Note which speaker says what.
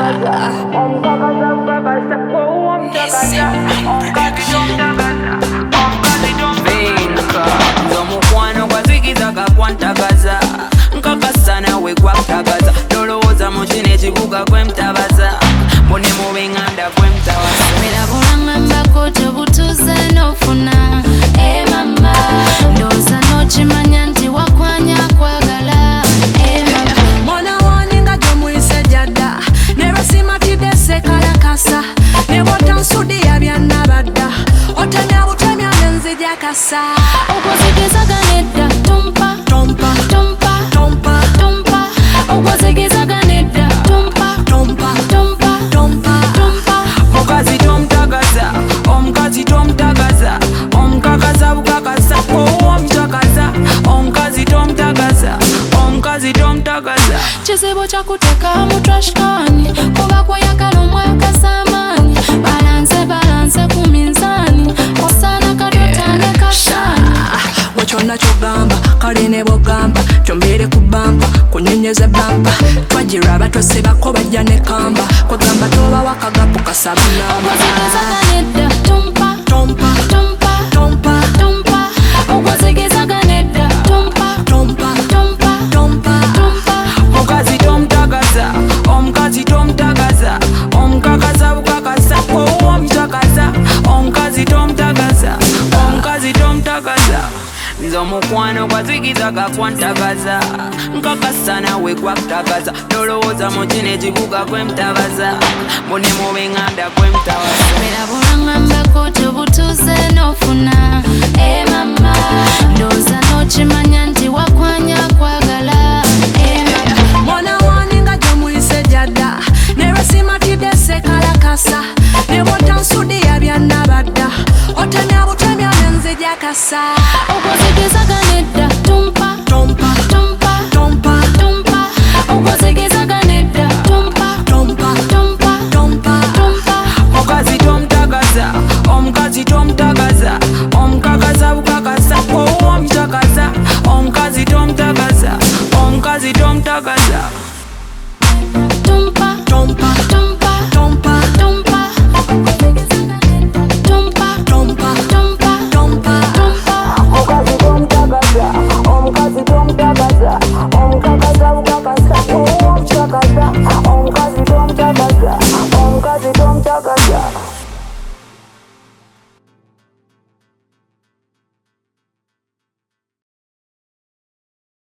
Speaker 1: Nzomukwano gwazigizaga kwantagaza nkakasana we gwakutagaza nolowooza mu kino ekibuga kwemutabaza mbone mu benganda kwemutabaza
Speaker 2: Mera bulangambako tebutuze n'ofuna mama ndowooza n'okimanya nti wakwanya kwagala mama
Speaker 3: Mwana waninga gyomuyise jadda ne basimatidde sekalakasa ne botansudi yabyannabadda otemya butemya nenzija kasa
Speaker 2: okwozigizagana tumpa
Speaker 3: tompa
Speaker 2: tumpa
Speaker 3: tompa
Speaker 2: tumpa okwozigizagana tumpa
Speaker 3: tompa
Speaker 2: tumpa
Speaker 3: tompa
Speaker 2: tumpa
Speaker 1: mukazi tomutagaza omukazi tomutagaza omukakaza bukakasa owomutakaza omukazi tomutagaza omukazi tomutagaza
Speaker 2: kizibu kyakuteka mu trashkani kuba kweyagala omwakasa amaanyi balanse ku minzaani osaana katotane kashani
Speaker 3: wekyonna kyogamba kale ne bwogamba kyombeere ku bampa kunyenyeza bampa twagiraba twesebako bajja ne kamba kwegamba toba wakagapu kasabunamba
Speaker 2: okwozigizagana tumpa
Speaker 3: tompa
Speaker 2: tumpa
Speaker 3: tompa
Speaker 2: tumpa okwozigizagana tumpa
Speaker 3: tompa
Speaker 2: tumpa
Speaker 3: tompa
Speaker 2: tumpa
Speaker 1: mukazi tomutagaza omukazi tomutagaza omukakaza bukakasa owomutakaza omukazi tomutagaza omukazi tomutagaza nze omukwano gwazigizaga kwantagaza nkakasana we gwakutagaza nolowooza mu kino ekibuga kwemutabaza mbone mu benganda kwemutabaza
Speaker 2: Mera bulangambako tebutuze n'ofuna mama ndowooza n'okimanya nti wakwanya kwagala mama
Speaker 3: mwana waninga gyomuyise jadda ne basimatidde sekalakasa ne botansudi yabyannabadda otemya butemya nenzija kasa
Speaker 2: okwozigizagana tumpa
Speaker 3: tompa
Speaker 2: tumpa
Speaker 3: tompa
Speaker 2: tumpa okwozigizagana tumpa
Speaker 3: tompa
Speaker 2: tumpa
Speaker 3: tompa
Speaker 2: tumpa
Speaker 1: mukazi tomutagaza omukazi tomutagaza omukakaza bukakasa owomutakaza omukazi tomutagaza omukazi tomutagaza